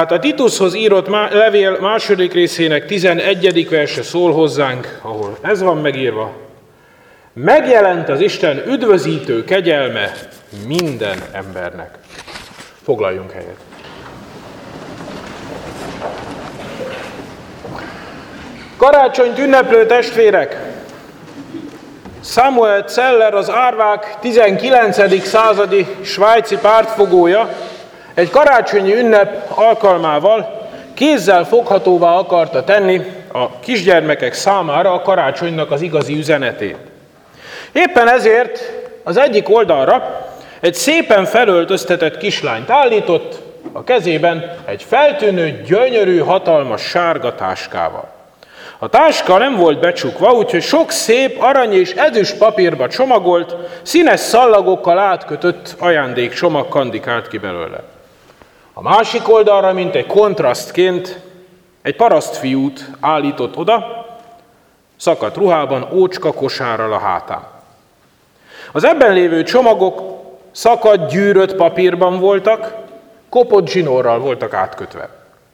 Tehát a Titushoz írott levél második részének 11. verse szól hozzánk, ahol ez van megírva. Megjelent az Isten üdvözítő kegyelme minden embernek. Foglaljunk helyet. Karácsonyt ünneplő testvérek! Samuel Zeller, az árvák 19. századi svájci pártfogója egy karácsonyi ünnep alkalmával kézzel foghatóvá akarta tenni a kisgyermekek számára a karácsonynak az igazi üzenetét. Éppen ezért az egyik oldalra egy szépen felöltöztetett kislányt állított, a kezében egy feltűnő, gyönyörű, hatalmas sárga táskával. A táska nem volt becsukva, úgyhogy sok szép arany és ezüst papírba csomagolt, színes szallagokkal átkötött ajándékcsomag kandikált ki belőle. A másik oldalra, mint egy kontrasztként, egy parasztfiút állított oda, szakadt ruhában, ócska kosárral a hátán. Az ebben lévő csomagok szakadt, gyűrött papírban voltak, kopott zsinórral voltak átkötve.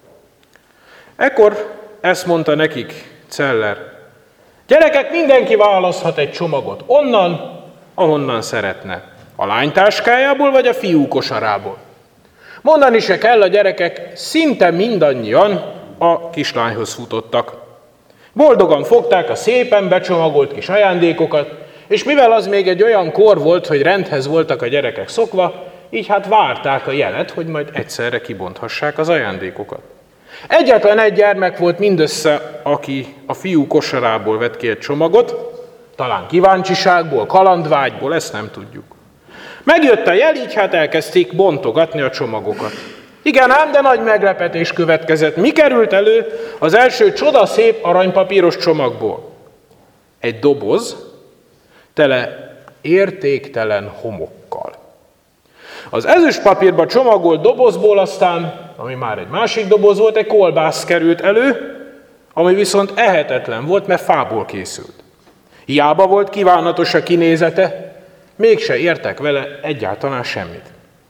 Ekkor ezt mondta nekik Zeller: gyerekek, mindenki választhat egy csomagot onnan, ahonnan szeretne. A lány táskájából vagy a fiú kosarából. Mondani se kell, a gyerekek szinte mindannyian a kislányhoz futottak. Boldogan fogták a szépen becsomagolt kis ajándékokat, és mivel az még egy olyan kor volt, hogy rendhez voltak a gyerekek szokva, így hát várták a jelet, hogy majd egyszerre kibonthassák az ajándékokat. Egyetlen egy gyermek volt mindössze, aki a fiú kosarából vett ki egy csomagot, talán kíváncsiságból, kalandvágyból, ezt nem tudjuk. Megjött a jel, így hát elkezdték bontogatni a csomagokat. Igen ám, de nagy meglepetés következett. Mi került elő az első csodaszép aranypapíros csomagból? Egy doboz tele értéktelen homokkal. Az ezüst papírba csomagolt dobozból aztán, ami már egy másik doboz volt, egy kolbász került elő, ami viszont ehetetlen volt, mert fából készült. Hiába volt kívánatos a kinézete, mégse értek vele egyáltalán semmit.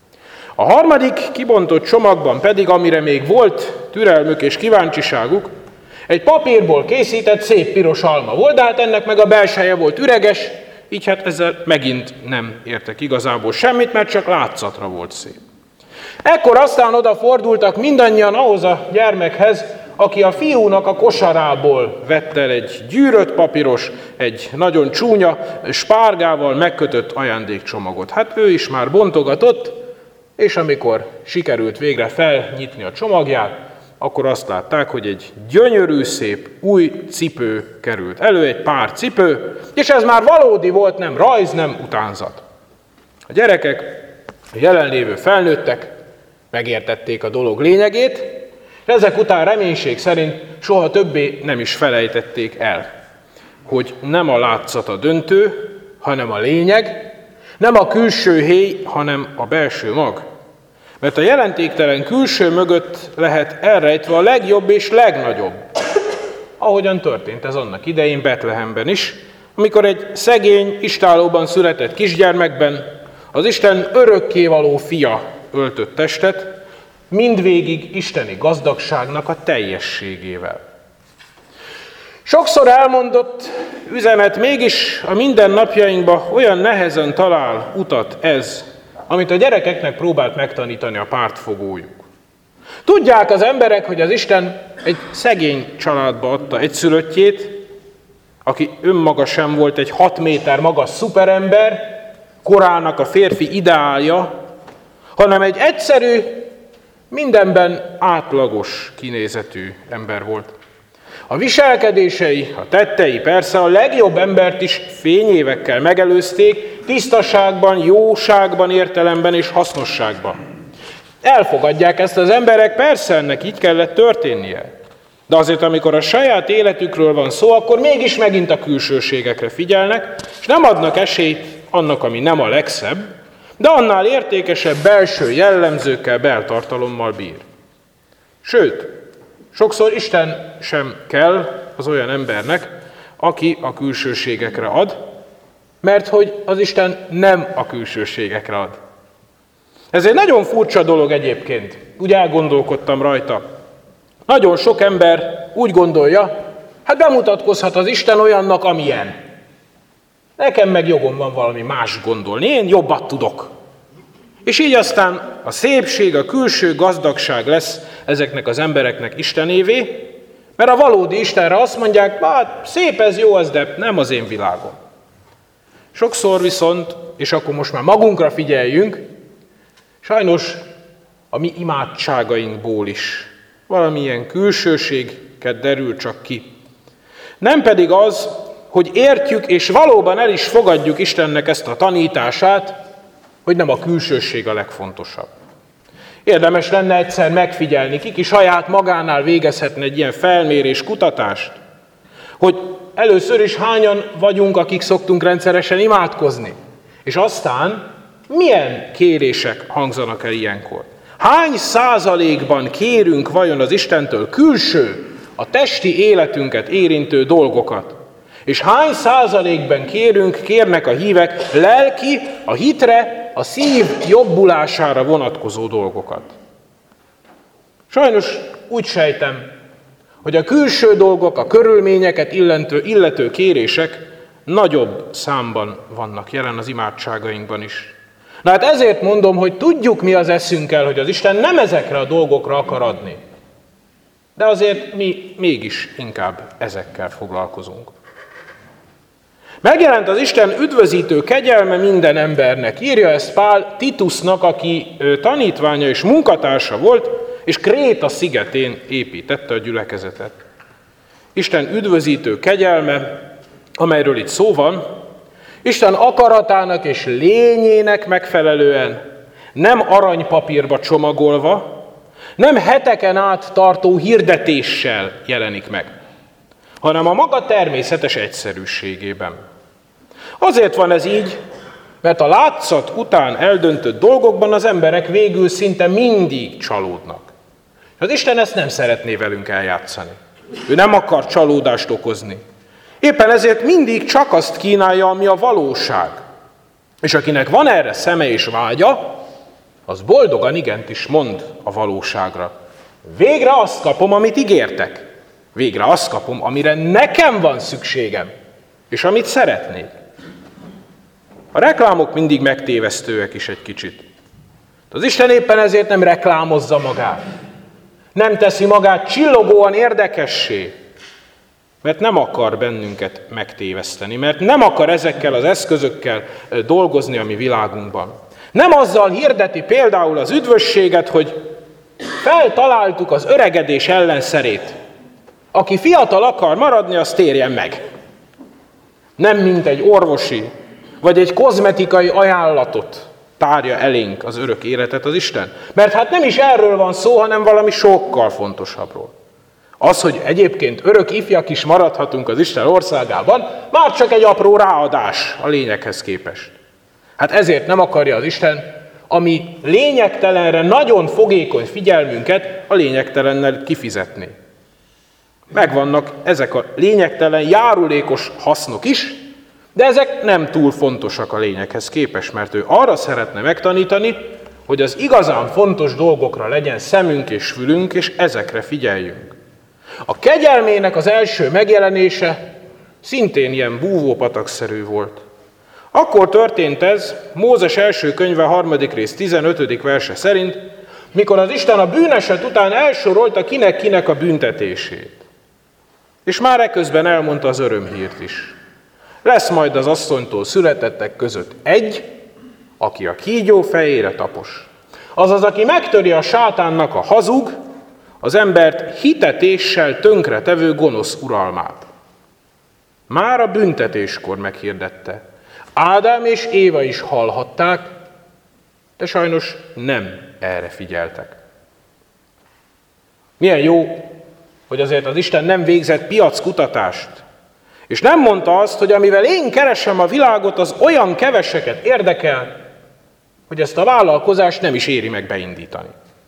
A harmadik kibontott csomagban pedig, amire még volt türelmük és kíváncsiságuk, egy papírból készített szép piros alma volt, de hát ennek meg a belseje volt üreges, így hát ezzel megint nem értek igazából semmit, mert csak látszatra volt szép. Ekkor aztán odafordultak mindannyian ahhoz a gyermekhez, aki a fiúnak a kosarából vett el egy gyűrött papíros, egy nagyon csúnya spárgával megkötött ajándékcsomagot. Hát ő is már bontogatott, és amikor sikerült végre felnyitni a csomagját, akkor azt látták, hogy egy gyönyörű, szép új cipő került elő, egy pár cipő, és ez már valódi volt, nem rajz, nem utánzat. A gyerekek, a jelenlévő felnőttek megértették a dolog lényegét, és ezek után reménység szerint soha többé nem is felejtették el, hogy nem a látszat a döntő, hanem a lényeg, nem a külső héj, hanem a belső mag. Mert a jelentéktelen külső mögött lehet elrejtve a legjobb és legnagyobb. Ahogyan történt ez annak idején Betlehemben is, amikor egy szegény, istállóban született kisgyermekben az Isten örökkévaló fia öltött testet, mindvégig isteni gazdagságnak a teljességével. Sokszor elmondott üzenet, mégis a mindennapjainkban olyan nehezen talál utat ez, amit a gyerekeknek próbált megtanítani a pártfogójuk. Tudják az emberek, hogy az Isten egy szegény családba adta egyszülöttjét, aki önmaga sem volt egy 6 méter magas szuperember, korának a férfi ideálja, hanem egy egyszerű, mindenben átlagos kinézetű ember volt. A viselkedései, a tettei persze a legjobb embert is fényévekkel megelőzték, tisztaságban, jóságban, értelemben és hasznosságban. Elfogadják ezt az emberek, persze ennek így kellett történnie. De azért, amikor a saját életükről van szó, akkor mégis megint a külsőségekre figyelnek, és nem adnak esélyt annak, ami nem a legszebb, de annál értékesebb belső jellemzőkkel, beltartalommal bír. Sőt, sokszor Isten sem kell az olyan embernek, aki a külsőségekre ad, mert hogy az Isten nem a külsőségekre ad. Ez egy nagyon furcsa dolog egyébként, úgy elgondolkodtam rajta. Nagyon sok ember úgy gondolja, hát bemutatkozhat az Isten olyannak, amilyen. Nekem meg jogom van valami más gondolni, én jobbat tudok. És így aztán a szépség, a külső gazdagság lesz ezeknek az embereknek istenévé, mert a valódi Istenre azt mondják, hát szép ez, jó az, de nem az én világom. Sokszor viszont, és akkor most már magunkra figyeljünk, sajnos a mi imádságainkból is valamilyen külsőséget derül csak ki. Nem pedig az, hogy értjük és valóban el is fogadjuk Istennek ezt a tanítását, hogy nem a külsőség a legfontosabb. Érdemes lenne egyszer megfigyelni, ki saját magánál végezhetne egy ilyen felmérés, kutatást, hogy először is hányan vagyunk, akik szoktunk rendszeresen imádkozni, és aztán milyen kérések hangzanak el ilyenkor. Hány százalékban kérünk vajon az Istentől külső, a testi életünket érintő dolgokat? És hány százalékban kérnek a hívek lelki, a hitre, a szív jobbulására vonatkozó dolgokat? Sajnos úgy sejtem, hogy a külső dolgok, a körülményeket illető kérések nagyobb számban vannak jelen az imádságainkban is. Na hát ezért mondom, hogy tudjuk mi az eszünkkel, hogy az Isten nem ezekre a dolgokra akar adni. De azért mi mégis inkább ezekkel foglalkozunk. Megjelent az Isten üdvözítő kegyelme minden embernek. Írja ezt Pál Titusnak, aki tanítványa és munkatársa volt, és Kréta szigetén építette a gyülekezetet. Isten üdvözítő kegyelme, amelyről itt szó van, Isten akaratának és lényének megfelelően, nem aranypapírba csomagolva, nem heteken át tartó hirdetéssel jelenik meg, hanem a maga természetes egyszerűségében. Azért van ez így, mert a látszat után eldöntött dolgokban az emberek végül szinte mindig csalódnak. Az Isten ezt nem szeretné velünk eljátszani. Ő nem akar csalódást okozni. Éppen ezért mindig csak azt kínálja, ami a valóság. És akinek van erre szeme és vágya, az boldogan igent is mond a valóságra. Végre azt kapom, amit ígértek. Végre azt kapom, amire nekem van szükségem, és amit szeretnék. A reklámok mindig megtévesztőek is egy kicsit. Az Isten éppen ezért nem reklámozza magát. Nem teszi magát csillogóan érdekessé, mert nem akar bennünket megtéveszteni, mert nem akar ezekkel az eszközökkel dolgozni a mi világunkban. Nem azzal hirdeti például az üdvösséget, hogy feltaláltuk az öregedés ellenszerét. Aki fiatal akar maradni, az térjen meg. Nem mint egy orvosi, vagy egy kozmetikai ajánlatot tárja elénk az örök életet az Isten. Mert hát nem is erről van szó, hanem valami sokkal fontosabbról. Az, hogy egyébként örök ifjak is maradhatunk az Isten országában, már csak egy apró ráadás a lényeghez képest. Hát ezért nem akarja az Isten, ami lényegtelenre nagyon fogékony figyelmünket a lényegtelennel kifizetni. Megvannak ezek a lényegtelen, járulékos hasznok is, de ezek nem túl fontosak a lényeghez képest, mert ő arra szeretne megtanítani, hogy az igazán fontos dolgokra legyen szemünk és fülünk, és ezekre figyeljünk. A kegyelmének az első megjelenése szintén ilyen búvópatakszerű volt. Akkor történt ez, Mózes első könyve 3. rész 15. verse szerint, mikor az Isten a bűneset után elsorolta kinek a büntetését. És már eközben elmondta az örömhírt is. Lesz majd az asszonytól születettek között egy, aki a kígyó fejére tapos. Azaz, aki megtöri a sátánnak a hazug, az embert hitetéssel tönkretevő gonosz uralmát. Már a büntetéskor meghirdette. Ádám és Éva is hallhatták, de sajnos nem erre figyeltek. Milyen jó, hogy azért az Isten nem végzett piackutatást, és nem mondta azt, hogy amivel én keresem a világot, az olyan keveseket érdekel, hogy ezt a vállalkozást nem is éri meg beindítani.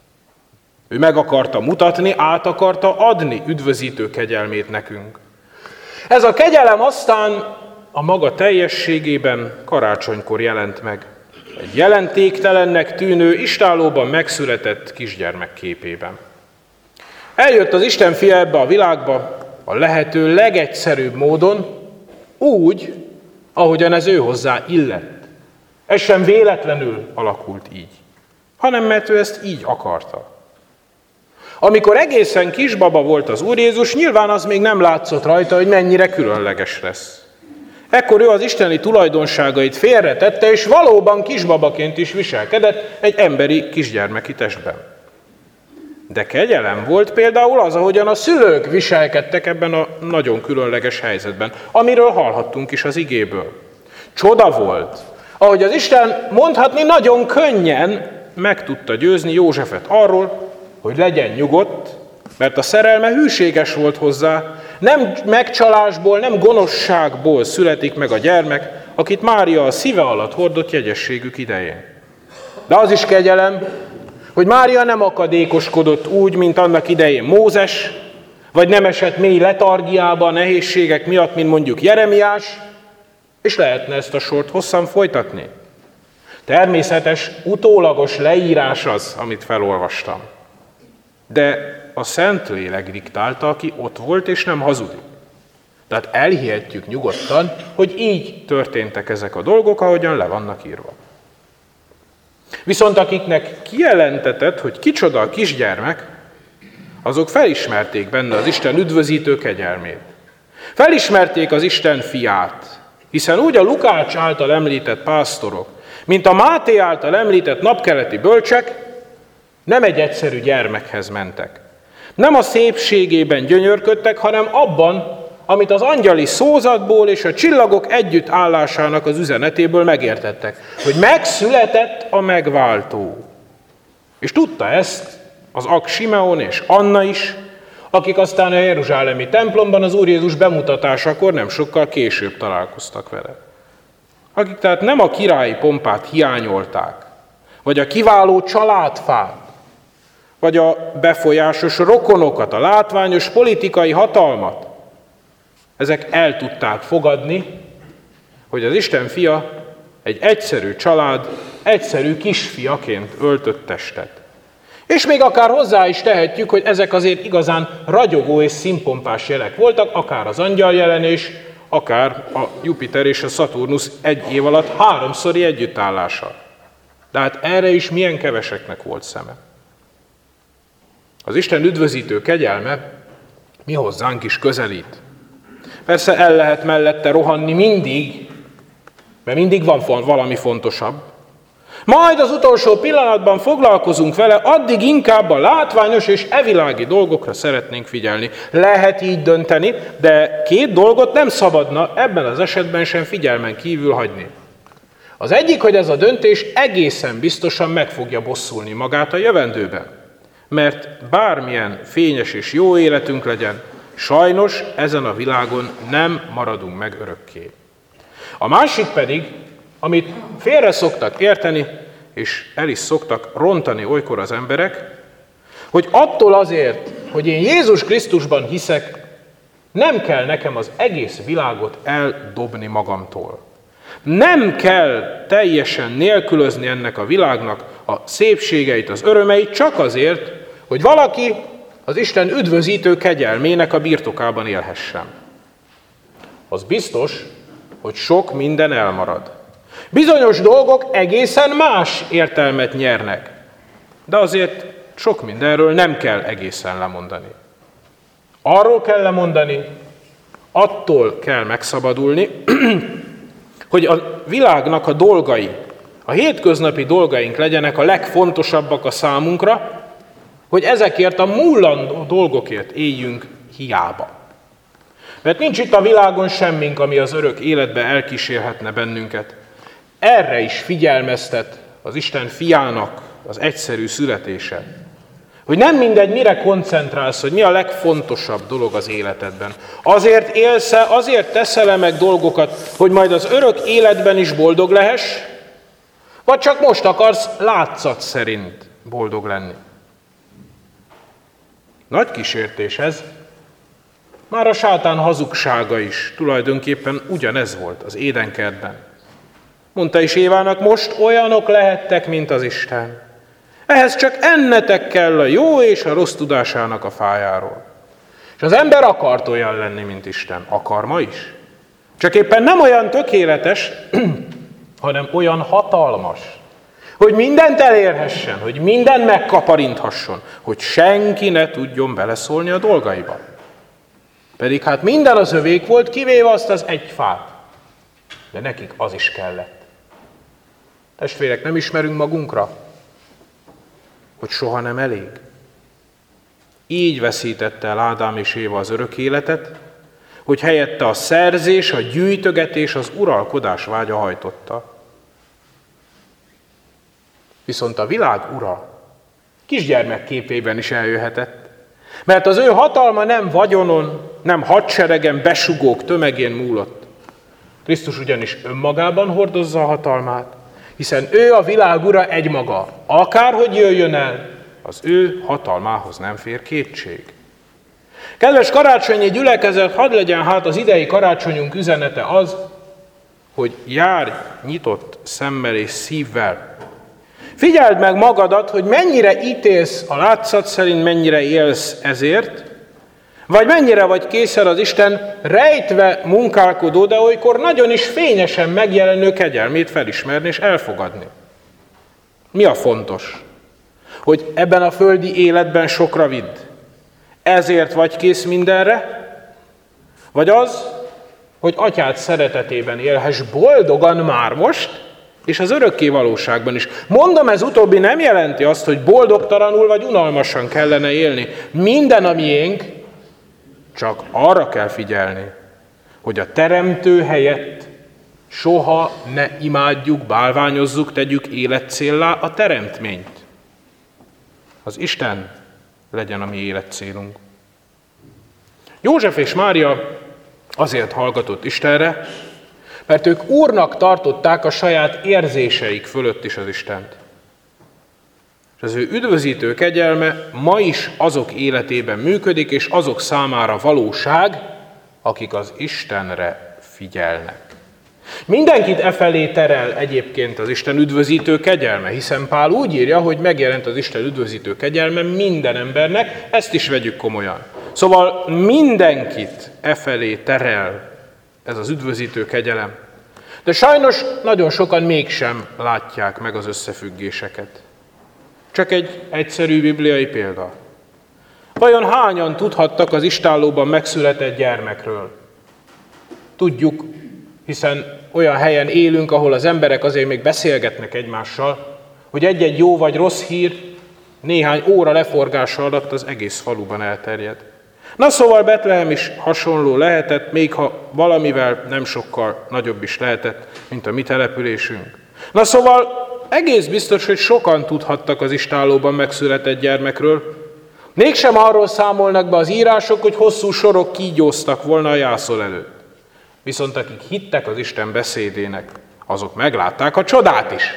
Ő meg akarta mutatni, át akarta adni üdvözítő kegyelmét nekünk. Ez a kegyelem aztán a maga teljességében karácsonykor jelent meg. egy jelentéktelennek tűnő, istállóban megszületett kisgyermek képében. Eljött az Isten fia ebbe a világba a lehető legegyszerűbb módon, úgy, ahogyan ez ő hozzá illett. Ez sem véletlenül alakult így, hanem mert ő ezt így akarta. Amikor egészen kisbaba volt az Úr Jézus, nyilván az még nem látszott rajta, hogy mennyire különleges lesz. Ekkor ő az isteni tulajdonságait félretette, és valóban kisbabaként is viselkedett egy emberi kisgyermeki testben. De kegyelem volt például az, ahogyan a szülők viselkedtek ebben a nagyon különleges helyzetben, amiről hallhattunk is az igéből. Csoda volt, ahogy az Isten mondhatni nagyon könnyen meg tudta győzni Józsefet arról, hogy legyen nyugodt, mert a szerelme hűséges volt hozzá, nem megcsalásból, nem gonoszságból születik meg a gyermek, akit Mária a szíve alatt hordott jegyességük idején. De az is kegyelem, hogy Mária nem akadékoskodott úgy, mint annak idején Mózes, vagy nem esett mély letargiába a nehézségek miatt, mint mondjuk Jeremiás, és lehetne ezt a sort hosszan folytatni. Természetes, utólagos leírás az, amit felolvastam. De a Szentlélek diktálta, aki ott volt és nem hazudik. Tehát elhihetjük nyugodtan, hogy így történtek ezek a dolgok, ahogyan le vannak írva. Viszont akiknek kijelentetett, hogy kicsoda a kisgyermek, azok felismerték benne az Isten üdvözítő kegyelmét. Felismerték az Isten fiát, hiszen úgy a Lukács által említett pásztorok, mint a Máté által említett napkeleti bölcsek, nem egy egyszerű gyermekhez mentek. Nem a szépségében gyönyörködtek, hanem abban, amit az angyali szózatból és a csillagok együttállásának az üzenetéből megértettek, hogy megszületett a megváltó. És tudta ezt az Ak Simeon és Anna is, akik aztán a jeruzsálemi templomban az Úr Jézus bemutatásakor nem sokkal később találkoztak vele. Akik tehát nem a királyi pompát hiányolták, vagy a kiváló családfát, vagy a befolyásos rokonokat, a látványos politikai hatalmat, ezek el tudták fogadni, hogy az Isten fia egy egyszerű család, egyszerű kisfiaként öltött testet. És még akár hozzá is tehetjük, hogy ezek azért igazán ragyogó és színpompás jelek voltak, akár az angyaljelenés, akár a Jupiter és a Szaturnusz egy év alatt 3-szori együttállása. De hát erre is milyen keveseknek volt szeme. Az Isten üdvözítő kegyelme mi hozzánk is közelít. Persze el lehet mellette rohanni mindig, mert mindig van valami fontosabb. Majd az utolsó pillanatban foglalkozunk vele, addig inkább a látványos és evilági dolgokra szeretnénk figyelni. Lehet így dönteni, de 2 dolgot nem szabadna ebben az esetben sem figyelmen kívül hagyni. Az egyik, hogy ez a döntés egészen biztosan meg fogja bosszulni magát a jövendőben. Mert bármilyen fényes és jó életünk legyen, sajnos ezen a világon nem maradunk meg örökké. A másik pedig, amit félre szoktak érteni, és el is szoktak rontani olykor az emberek, hogy attól azért, hogy én Jézus Krisztusban hiszek, nem kell nekem az egész világot eldobni magamtól. Nem kell teljesen nélkülözni ennek a világnak a szépségeit, az örömeit, csak azért, hogy valaki az Isten üdvözítő kegyelmének a birtokában élhessen. Az biztos, hogy sok minden elmarad. Bizonyos dolgok egészen más értelmet nyernek, de azért sok mindenről nem kell egészen lemondani. Arról kell lemondani, attól kell megszabadulni, hogy a világnak a dolgai, a hétköznapi dolgaink legyenek a legfontosabbak a számunkra, hogy ezekért a múlandó dolgokért éljünk hiába. Mert nincs itt a világon semmink, ami az örök életbe elkísérhetne bennünket. Erre is figyelmeztet az Isten fiának az egyszerű születése. Hogy nem mindegy, mire koncentrálsz, hogy mi a legfontosabb dolog az életedben. Azért élsz-e, azért teszel-e meg dolgokat, hogy majd az örök életben is boldog lehess, vagy csak most akarsz látszat szerint boldog lenni. Nagy kísértés ez. Már a sátán hazugsága is tulajdonképpen ugyanez volt az édenkertben. Mondta is Évának, most olyanok lehettek, mint az Isten. Ehhez csak ennetek kell a jó és a rossz tudásának a fájáról. És az ember akart olyan lenni, mint Isten. Akar ma is. Csak éppen nem olyan tökéletes, hanem olyan hatalmas, hogy mindent elérhessen, hogy mindent megkaparinthasson, hogy senki ne tudjon beleszólni a dolgaiba. Pedig hát minden az övék volt, kivéve azt az egy fát. De nekik az is kellett. Testvérek, nem ismerünk magunkra, hogy soha nem elég. Így veszítette el Ádám és Éva az örök életet, hogy helyette a szerzés, a gyűjtögetés, az uralkodás vágya hajtotta. Viszont a világ ura kisgyermek képében is eljöhetett, mert az ő hatalma nem vagyonon, nem hadseregen, besugók tömegén múlott. Krisztus ugyanis önmagában hordozza a hatalmát, hiszen ő a világ ura egymaga. Akárhogy jöjjön el, az ő hatalmához nem fér kétség. Kedves karácsonyi gyülekezet, hadd legyen hát az idei karácsonyunk üzenete az, hogy járj nyitott szemmel és szívvel. Figyeld meg magadat, hogy mennyire ítélsz a látszat szerint, mennyire élsz ezért, vagy mennyire vagy készen az Isten rejtve munkálkodó, de olykor nagyon is fényesen megjelenő kegyelmét felismerni és elfogadni. Mi a fontos? Hogy ebben a földi életben sokra vidd. Ezért vagy kész mindenre? Vagy az, hogy atyád szeretetében élhess boldogan már most, és az örökké valóságban is. Mondom, ez utóbbi nem jelenti azt, hogy boldogtalanul vagy unalmasan kellene élni. Minden a miénk, csak arra kell figyelni, hogy a teremtő helyett soha ne imádjuk, bálványozzuk, tegyük életcéllá a teremtményt. Az Isten legyen a mi életcélunk. József és Mária azért hallgatott Istenre, mert ők úrnak tartották a saját érzéseik fölött is az Istent. És az ő üdvözítő kegyelme ma is azok életében működik, és azok számára valóság, akik az Istenre figyelnek. Mindenkit efelé terel egyébként az Isten üdvözítő kegyelme, hiszen Pál úgy írja, hogy megjelent az Isten üdvözítő kegyelme minden embernek, ezt is vegyük komolyan. Szóval mindenkit efelé terel ez az üdvözítő kegyelem. De sajnos nagyon sokan mégsem látják meg az összefüggéseket. Csak egy egyszerű bibliai példa. Vajon hányan tudhattak az istállóban megszületett gyermekről? Tudjuk, hiszen olyan helyen élünk, ahol az emberek azért még beszélgetnek egymással, hogy egy-egy jó vagy rossz hír néhány óra leforgása alatt az egész faluban elterjed. Na szóval Betlehem is hasonló lehetett, még ha valamivel nem sokkal nagyobb is lehetett, mint a mi településünk. Na szóval egész biztos, hogy sokan tudhattak az istállóban megszületett gyermekről, mégsem arról számolnak be az írások, hogy hosszú sorok kígyóztak volna a jászol előtt. Viszont akik hittek az Isten beszédének, azok meglátták a csodát is.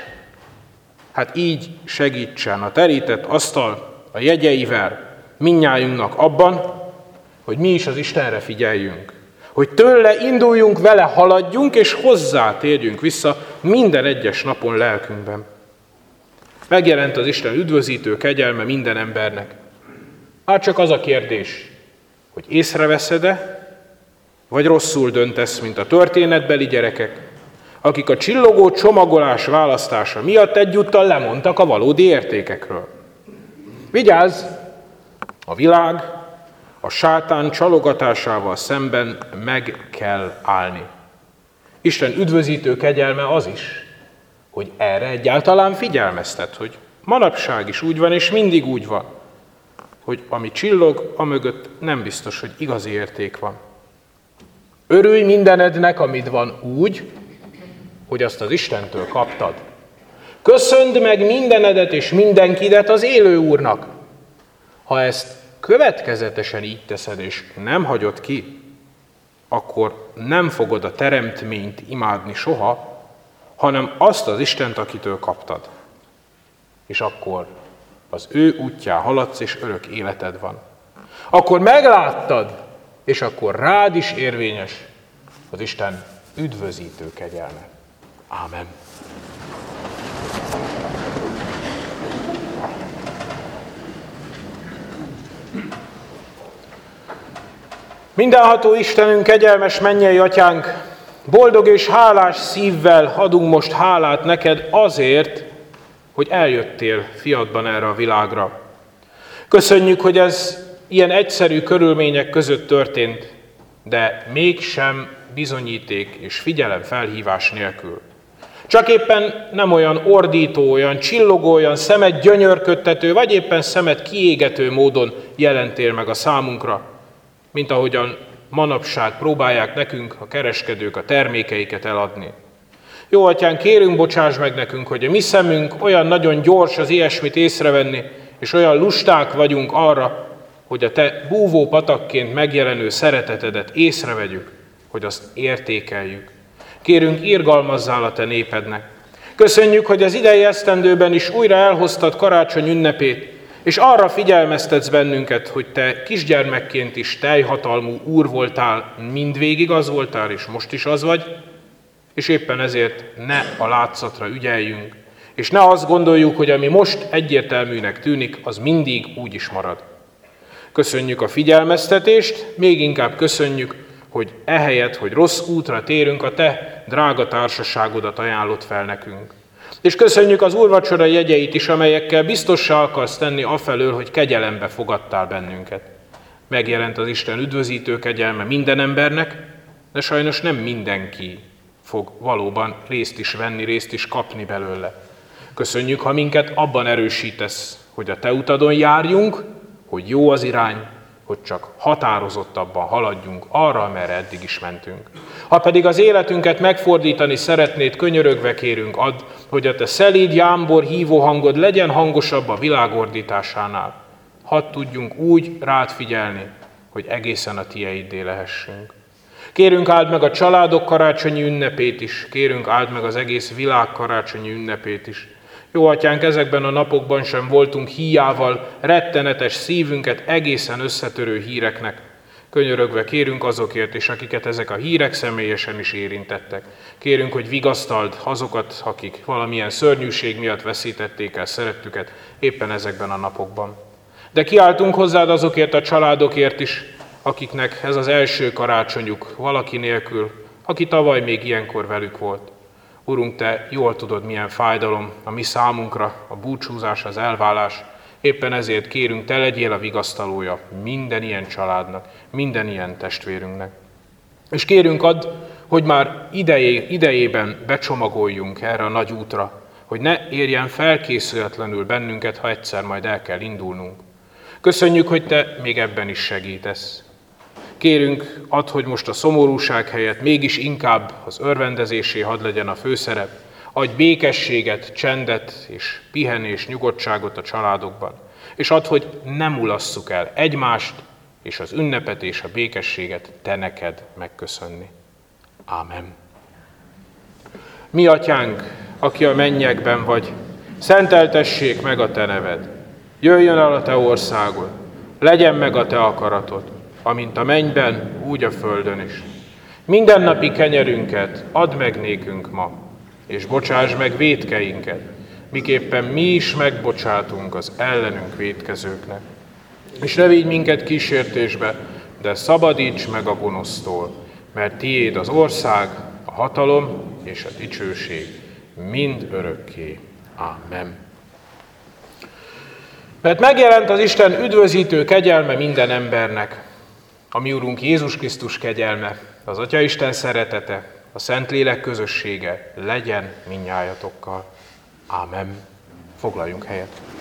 Hát így segítsen a terített asztal a jegyeivel mindnyájunknak abban, hogy mi is az Istenre figyeljünk, hogy tőle induljunk, vele haladjunk, és hozzá térjünk vissza minden egyes napon lelkünkben. Megjelent az Isten üdvözítő kegyelme minden embernek. Hát csak az a kérdés, hogy észreveszed-e, vagy rosszul döntesz, mint a történetbeli gyerekek, akik a csillogó csomagolás választása miatt egyúttal lemondtak a valódi értékekről. Vigyázz! A világ a sátán csalogatásával szemben meg kell állni. Isten üdvözítő kegyelme az is, hogy erre egyáltalán figyelmeztet, hogy manapság is úgy van, és mindig úgy van, hogy ami csillog, amögött nem biztos, hogy igazi érték van. Örülj mindenednek, amit van úgy, hogy azt az Istentől kaptad. Köszönd meg mindenedet és mindenkidet az élő Úrnak. Ha ezt következetesen így teszed, és nem hagyod ki, akkor nem fogod a teremtményt imádni soha, hanem azt az Istent, akitől kaptad. És akkor az ő útján haladsz, és örök életed van. Akkor megláttad, és akkor rád is érvényes az Isten üdvözítő kegyelme. Ámen. Mindenható Istenünk, kegyelmes mennyei Atyánk, boldog és hálás szívvel adunk most hálát neked azért, hogy eljöttél fiadban erre a világra. Köszönjük, hogy ez ilyen egyszerű körülmények között történt, de mégsem bizonyíték és figyelemfelhívás nélkül. Csak éppen nem olyan ordító, olyan csillogó, olyan szemet gyönyörködtető, vagy éppen szemet kiégető módon jelentél meg a számunkra, mint ahogyan manapság próbálják nekünk a kereskedők a termékeiket eladni. Jó Atyán, kérünk, bocsáss meg nekünk, hogy a mi szemünk olyan nagyon gyors az ilyesmit észrevenni, és olyan lusták vagyunk arra, hogy a te búvó patakként megjelenő szeretetedet észrevegyük, hogy azt értékeljük. Kérünk, irgalmazzál a te népednek. Köszönjük, hogy az idei esztendőben is újra elhoztad karácsony ünnepét, és arra figyelmeztetsz bennünket, hogy te kisgyermekként is teljhatalmú úr voltál, mindvégig az voltál, és most is az vagy, és éppen ezért ne a látszatra ügyeljünk, és ne azt gondoljuk, hogy ami most egyértelműnek tűnik, az mindig úgy is marad. Köszönjük a figyelmeztetést, még inkább köszönjük, hogy ehelyett, hogy rossz útra térünk, a te drága társaságodat ajánlott fel nekünk. És köszönjük az úrvacsora jegyeit is, amelyekkel biztossá akarsz tenni afelől, hogy kegyelembe fogadtál bennünket. Megjelent az Isten üdvözítő kegyelme minden embernek, de sajnos nem mindenki fog valóban részt is venni, részt is kapni belőle. Köszönjük, ha minket abban erősítesz, hogy a te utadon járjunk, hogy jó az irány, hogy csak határozottabban haladjunk arra, amerre eddig is mentünk. Ha pedig az életünket megfordítani szeretnéd, könyörögve kérünk, add, hogy a te szelíd, jámbor, hívó hangod legyen hangosabb a világ ordításánál. Hadd tudjunk úgy rád figyelni, hogy egészen a tieiddé lehessünk. Kérünk, áld meg a családok karácsonyi ünnepét is, kérünk, áld meg az egész világ karácsonyi ünnepét is. Jó Atyánk, ezekben a napokban sem voltunk híjával, rettenetes szívünket egészen összetörő híreknek. Könyörögve kérünk azokért is, akiket ezek a hírek személyesen is érintettek. Kérünk, hogy vigasztald azokat, akik valamilyen szörnyűség miatt veszítették el szerettüket éppen ezekben a napokban. De kiáltunk hozzád azokért a családokért is, akiknek ez az első karácsonyuk valaki nélkül, aki tavaly még ilyenkor velük volt. Urunk, te jól tudod, milyen fájdalom a mi számunkra, a búcsúzás, az elválás. Éppen ezért kérünk, te legyél a vigasztalója minden ilyen családnak, minden ilyen testvérünknek. És kérünk, add, hogy már idejében becsomagoljunk erre a nagy útra, hogy ne érjen felkészületlenül bennünket, ha egyszer majd el kell indulnunk. Köszönjük, hogy te még ebben is segítesz. Kérünk, add, hogy most a szomorúság helyett mégis inkább az örvendezésé hadd legyen a főszerep. Adj békességet, csendet és pihenés, nyugodtságot a családokban. És add, hogy ne mulasszuk el egymást, és az ünnepet és a békességet te neked megköszönni. Ámen. Mi Atyánk, aki a mennyekben vagy, szenteltessék meg a te neved. Jöjjön el a te országod, legyen meg a te akaratod, amint a mennyben, úgy a földön is. Mindennapi kenyerünket add meg nékünk ma, és bocsáss meg vétkeinket, miképpen mi is megbocsátunk az ellenünk vétkezőknek. És ne vigy minket kísértésbe, de szabadíts meg a gonosztól, mert tiéd az ország, a hatalom és a dicsőség mind örökké. Ámen. Mert megjelent az Isten üdvözítő kegyelme minden embernek, a mi Urunk Jézus Krisztus kegyelme, az Atyaisten szeretete, a Szentlélek közössége legyen mindnyájatokkal. Ámen. Foglaljunk helyet.